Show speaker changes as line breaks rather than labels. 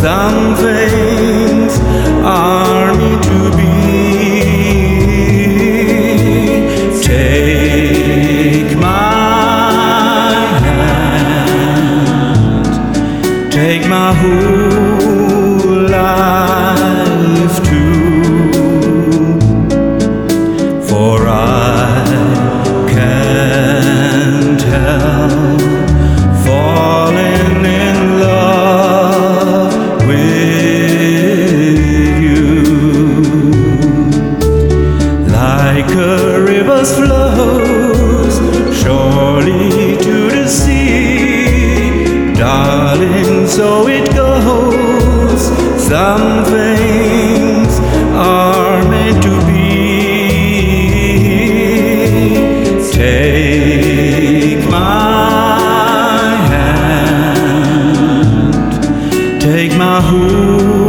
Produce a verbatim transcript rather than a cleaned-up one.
Some things are meant to be. Take my hand, take my whole life too, for I can't help falling in love with you. Like a river flows surely to the sea, darling, so it goes. Some things are meant to be. Take my hand, take my whole